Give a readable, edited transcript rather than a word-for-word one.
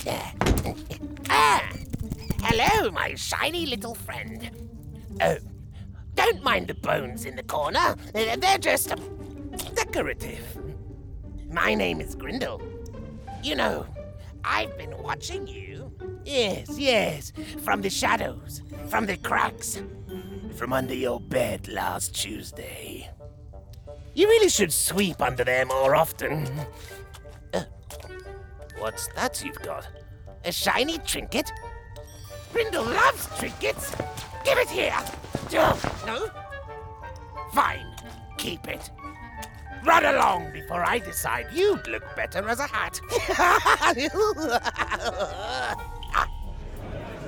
Hello, my shiny little friend. Oh, don't mind the bones in the corner. They're just decorative. My name is Grindel. You know, I've been watching you. Yes, from the shadows, from the cracks, from under your bed last Tuesday. You really should sweep under there more often. What's that you've got? A shiny trinket? Grindel loves trinkets. Give it here. No? Fine. Keep it. Run along before I decide you'd look better as a hat.